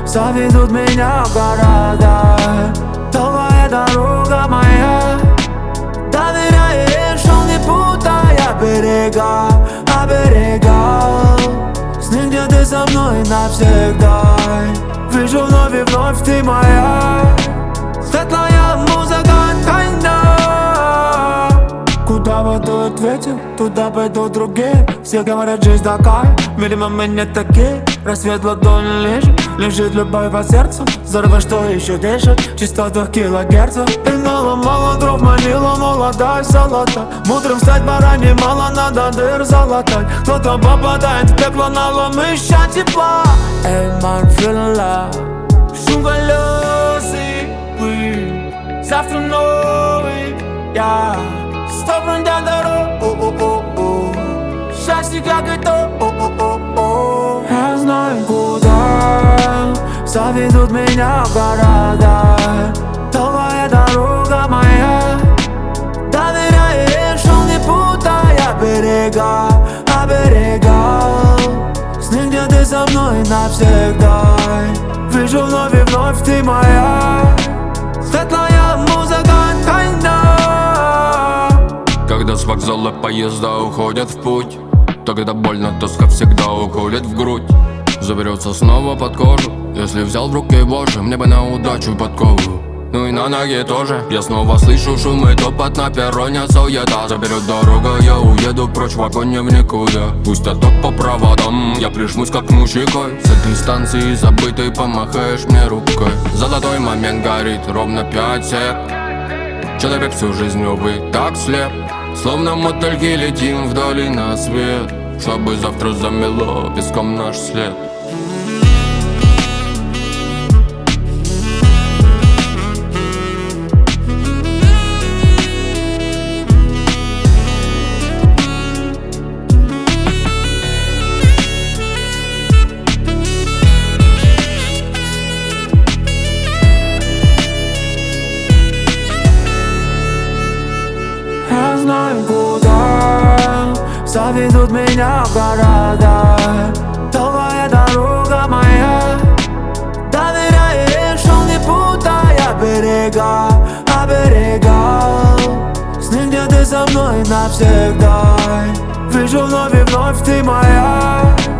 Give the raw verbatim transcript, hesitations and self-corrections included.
заведут меня в города. Долгая дорога моя, доверяешь, он не путая берега, оберегал сны, где ты со мной навсегда. Вижу вновь и вновь, ты моя светлая музыка, тайна. Куда падает ветер, туда пойдут другие. Все говорят, жизнь такая, видимо мы не такие. Рассвет в ладони лежит, лежит любовь по сердцу. Здорово, что еще дышит, частота килогерцев. И мало-мало дров манила, молодая золота. Мудрым стать пора, немало надо дыр залатать. Кто-то попадает в пекло, налом ища тепла. Эй, man, feeling love, шум колесы, пыль, завтра новый, я стопнем до дорог. Счастье как и то, я знаю, куда заведут меня в города. Долгая дорога моя, доверяешь, он не путая берега, оберегал сны, где ты со мной навсегда. Вижу вновь и вновь, ты моя светлая музыка, тайна. Когда с вокзала поезда уходят в путь, то когда больно, тоска всегда уколет в грудь. Заберется снова под кожу, если взял в руки Боже, мне бы на удачу подкову. Ну и на ноге тоже. Я снова слышу шум и топот на перроне, суета. Заберет дорога, я уеду прочь в вагоне в никуда. Пусть отток по проводам, я прижмусь как мужикой. С этой станции забытой помахаешь мне рукой. Золотой момент горит ровно пять сек. Человек всю жизнь, увы, так слеп. Словно мотыльки летим вдали на свет, чтобы завтра замело песком наш след. Я знаю, куда заведут меня в города. Долгая дорога моя, доверяешь, он не путая берега, оберегал сны, где ты со мной навсегда. Вижу вновь и вновь, ты моя